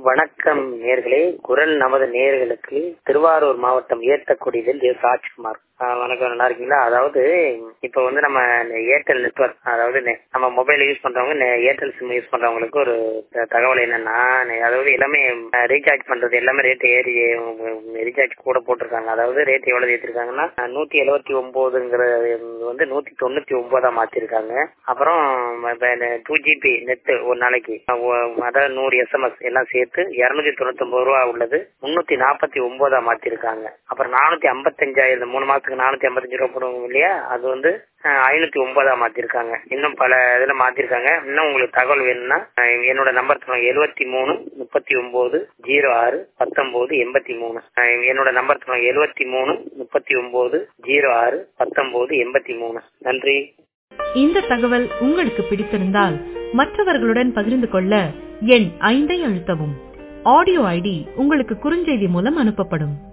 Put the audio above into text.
வணக்கம் நேர்களே. குரல் நமது நேர்களுக்கு திருவாரூர் மாவட்டம் ஏத்தக்குடியில் ராஜ்குமார். வணக்கம், நல்லா இருக்கீங்களா? அதாவது இப்ப வந்து நம்ம ஏர்டெல் நெட்வொர்க், அதாவது நம்ம மொபைல் யூஸ் பண்றவங்க ஏர்டெல் சிம் யூஸ் பண்றவங்களுக்கு ஒரு தகவல் என்னன்னா, அதாவது எல்லாமே ரீசார்ஜ் பண்றது எல்லாமே ரேட் ஏறி ரீசார்ஜ் கூட போட்டிருக்காங்க. அதாவது ரேட் எவ்வளவு ஏற்றிருக்காங்கன்னா 179ங்கிறது வந்து 199 மாத்திருக்காங்க. அப்புறம் 2GB நெட் ஒரு நாளைக்கு, அதாவது 100 SMS எல்லாம் சேர்த்து 299 ரூபா உள்ளது 349 மாத்திருக்காங்க. அப்புறம் 455 3 மாசத்துக்கு 455 ரூபா போடுவோம் இல்லையா, அது வந்து 509 மாத்திருக்காங்க. இன்னும் பல இதுல மாத்திருக்காங்க. இன்னும் உங்களுக்கு தகவல் வேணும்னா என்னோட நம்பர் 73 39 06 19 83. என்னோட நம்பர் 73 39 06 19 83. நன்றி. இந்த தகவல் உங்களுக்கு பிடித்திருந்தால் மற்றவர்களுடன் பகிர்ந்து கொள்ள எண் 5 அழுத்தவும். ஆடியோ ஐடி உங்களுக்கு குறுஞ்செய்தி மூலம் அனுப்பப்படும்.